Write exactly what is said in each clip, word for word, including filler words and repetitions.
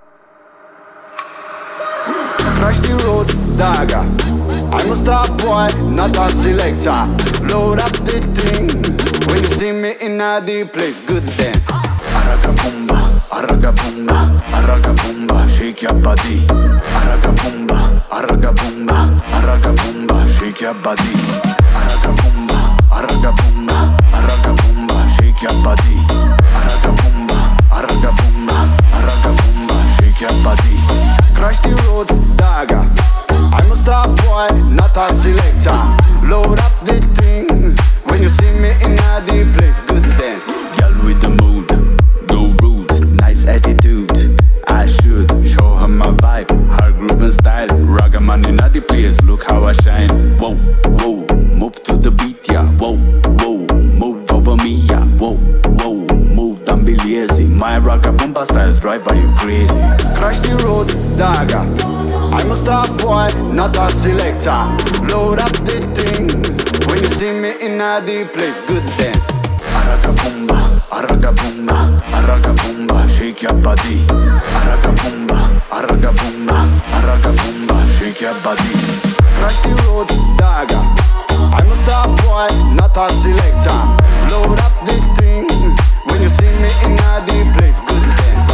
Crash the road, dagger. I'm a star boy, not a selector. Load up the thing. When you see me in a deep place, good dance. Aragabumba, aragabumba, aragabumba, shake your body. Aragabumba, aragabumba, aragabumba, shake your body. Aragabumba, aragabumba, aragabumba, shake your body. Aragabumba, aragabumba, aragabumba, shake your body. Crash the road, dagger. I'm a star boy, not a selector. Load up the thing. When you see me in a deep place, good dance. Girl with the mood, go rude, nice attitude. I should show her my vibe, her groove and style. Ragaman in the place, look how I shine. Whoa, whoa, move to the beat, yeah. Whoa, whoa, move over me, yeah. Whoa, whoa, move, don't be lazy. My ragabumba style drive, are you crazy? Crash the road, dagger. I'm a star boy, not a selector. Load up the thing. When you see me in a deep place, good dance. Aragabumba, aragabumba, aragabumba, shake your body. Aragabumba, aragabumba, aragabumba, shake your body. Crash the road, dagger. I'm a star boy, not a selector. Load up the thing. When you see me in a deep place, good dance.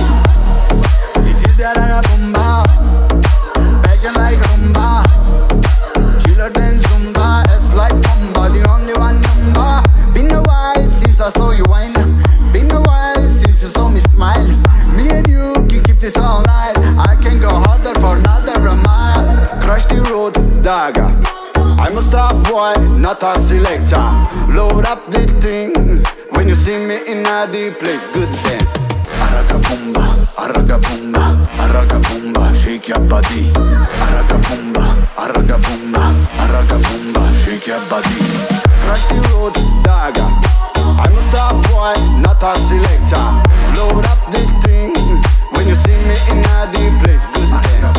This is the aragabumba. Passion like rumba. Chiller than zumba. It's like bomba, the only one number. Been a while since I saw you whine. Been a while since you saw me smile. Me and you can keep this all night. I can go harder for another mile. Crash the road, dagger. I'm a star boy, not a selector. Load up the thing. When you see me in a deep place, good dance. Aragabumba, aragabumba, aragabumba, shake your body. Aragabumba, aragabumba, aragabumba, shake your body. Crash the road, dagger. I'm a star boy, not a selector. Load up the thing. When you see me in a deep place, good dance.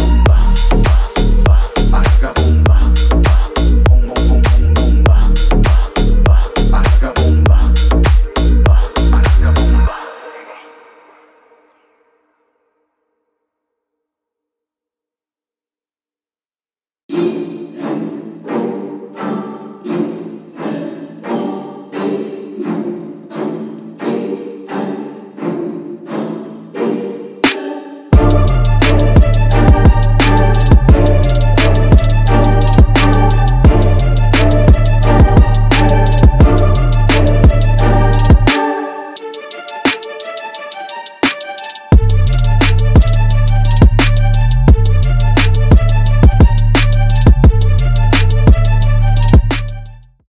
Aragabumba, aragabumba, boom boom boom boom boom ba, ba, aragabumba, ba, aragabumba.